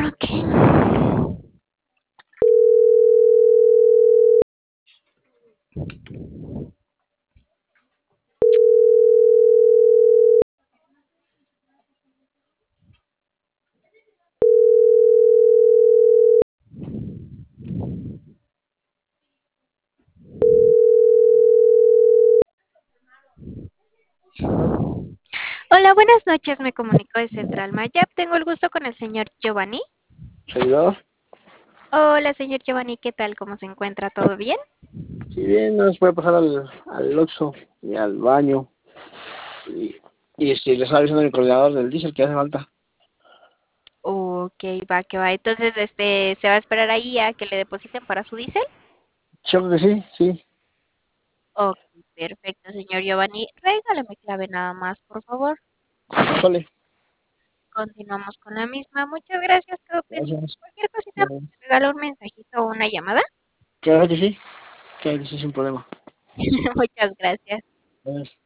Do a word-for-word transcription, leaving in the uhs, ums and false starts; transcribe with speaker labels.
Speaker 1: Ok.
Speaker 2: Bueno,
Speaker 1: Hola, buenas noches. Me comunico de Central Mayap. Tengo el gusto con el señor Giovanni.
Speaker 2: servidor,
Speaker 1: Hola, señor Giovanni. ¿Qué tal? ¿Cómo se encuentra? ¿Todo bien?
Speaker 2: si bien no se puede pasar al, al Oxxo y al baño y, y si le estaba avisando a mi coordinador del diésel que hace falta.
Speaker 1: Ok, va, que va. Entonces, este, ¿se va a esperar ahí a que le depositen para su diésel?
Speaker 2: Yo creo que sí, sí.
Speaker 1: Ok, perfecto, señor Giovanni. Regálame clave nada más, por favor.
Speaker 2: Sole,
Speaker 1: Continuamos con la misma. Muchas gracias. Quedo pendiente.
Speaker 2: gracias.
Speaker 1: Cualquier cosita,
Speaker 2: Bueno,
Speaker 1: me regala un mensajito o una llamada.
Speaker 2: claro que sí, claro que sí, sin problema.
Speaker 1: Muchas gracias.
Speaker 2: Gracias.